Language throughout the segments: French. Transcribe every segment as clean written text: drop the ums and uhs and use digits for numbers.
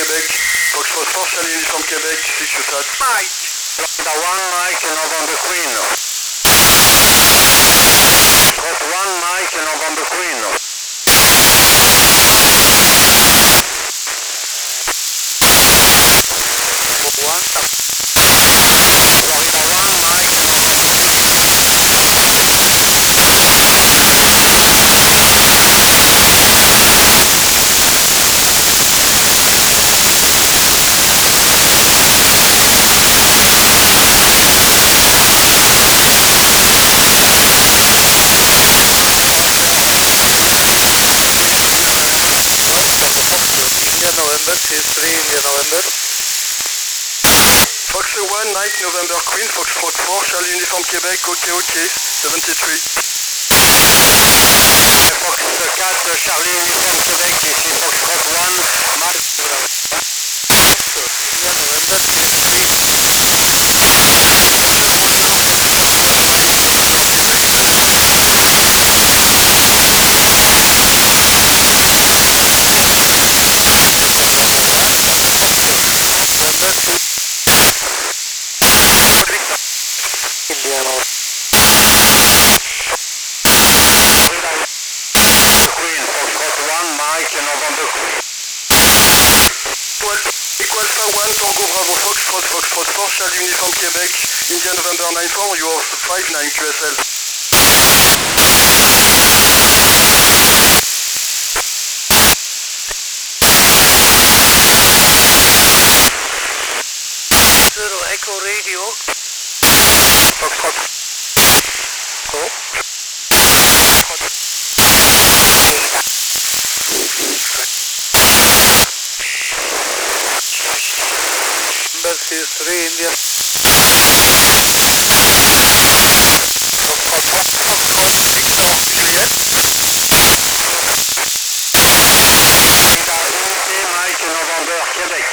Québec. Foxtrot 4 Charlie Uniform Québec, 6 UTAT. Mike. Lambda 1 Mike November Queen. Foxtrot 1 Mike November Queen. India November, Series 3 India November. Fox 1 Mike November Queen, Foxtrot 4 Charlie Uniform Québec, OK, 73. Fox 4 Charlie Uniform Québec, ici Foxtrot 1 Mike. India November, Series 3. India Queen, Foxtrot 1 Mike November Queen. Equal Alpha 1 Tango Bravo Foxtrot 4 Charlie Uniform Québec, India November 94, you are 59 QSL. Zero Echo Radio. Foxtrot. Go. Number Series 3 India. Mike November Québec.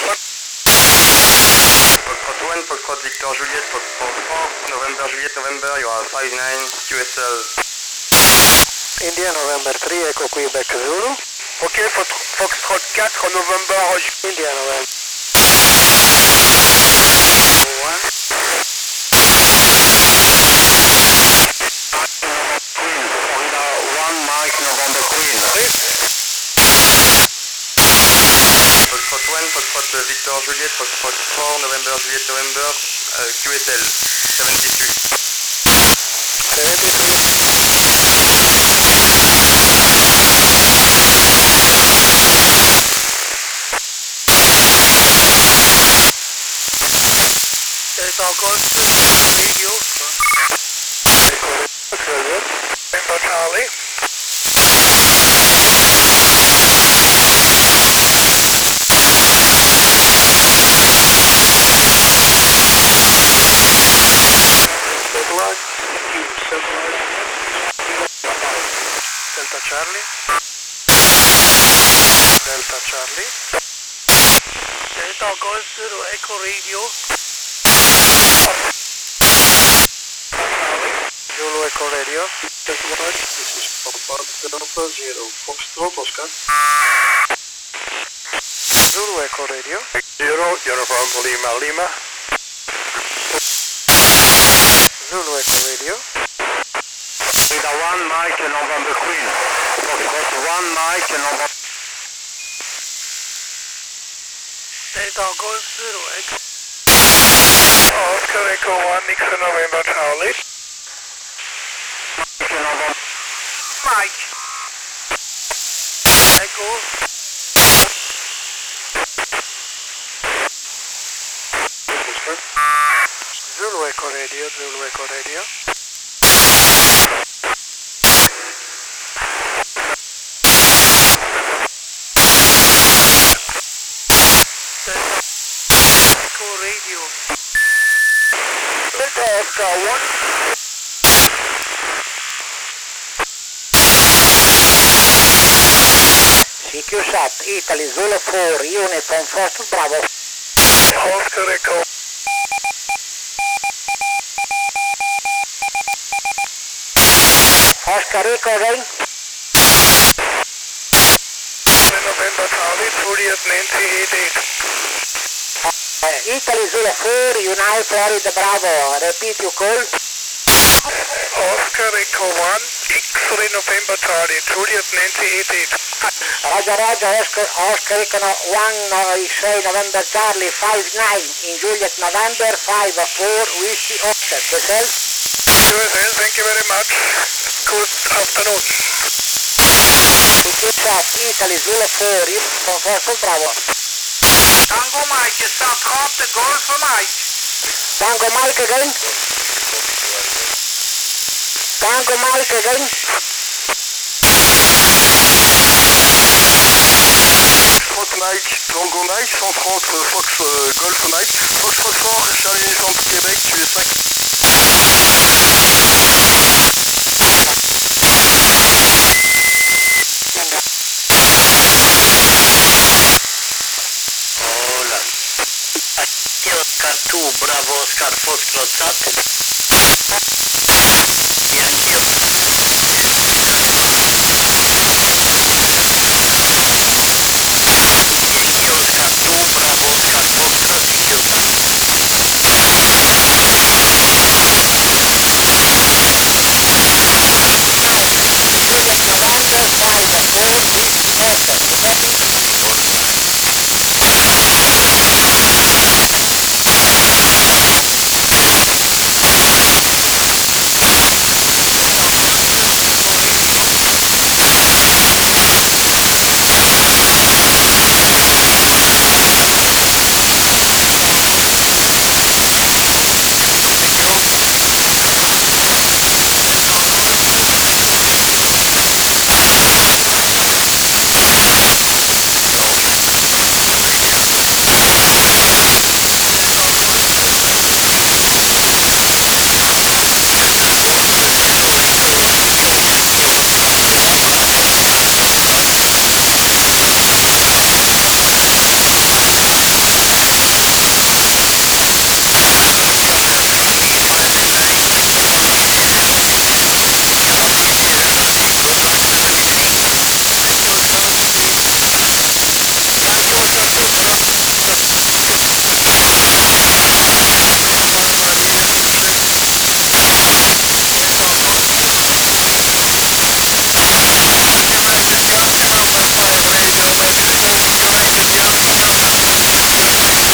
Foxtrot 1, Foxtrot Victor Juliet, Foxtrot 4, November Juliet November, you are 59 QSL. India November 3 Echo Quebec Zulu. OK, Foxtrot 4 November India November 1. Florida 1 Mike November Queen. Foxtrot 1, Foxtrot Victor Juliet, Foxtrot 4 November Juliet November, QSL 73. Delta Golf Radio. Delta Charlie. Delta Charlie. Delta Charlie. Delta Golf Zero Echo Radio. Zulu Echo Radio. This is Delta Zero Foxtrot Oscar. Zulu Echo Radio. 0 Uniform Lima Lima. Zulu Echo Radio. Florida 1 Mike November Queen. Foxtrot 1 Mike November. Delta Golf Zero Echo. Oscar Echo 1 Nixon November Charlie. Mike November. Mike. Echo. Zulu Echo Radio, Zulu Echo Radio. Echo Radio. Delta Oscar 1. CQSat, Italy, Zulu 4, Uniform Foster Bravo. Oscar Echo. Oscar Echo again. November Charlie, Juliet Nancy 88. Italy Zulu 4, United Florida Bravo. Repeat your call. Oscar Echo 1, X-ray November Charlie, Juliet Nancy 88. Roger, Roger, Oscar Echo 1, X-ray November Charlie 59 in Juliet November 54 Whiskey Oscar. Yourself? QSL, thank you very much. Good afternoon. Repeat that, Italy Zulu 4, Uniform Foxtrot Bravo. Tango Mike, start hot, Golf Mike. Tango Mike again. Tango Mike again. Foxtrot Mike, Tango Mike, 130 Fox Golf Mike. Foxtrot 4, Charlie Uniform Québec, tu es 5. Hola. Aquí Oscar 2, Bravo Oscar Foxtrot Sat.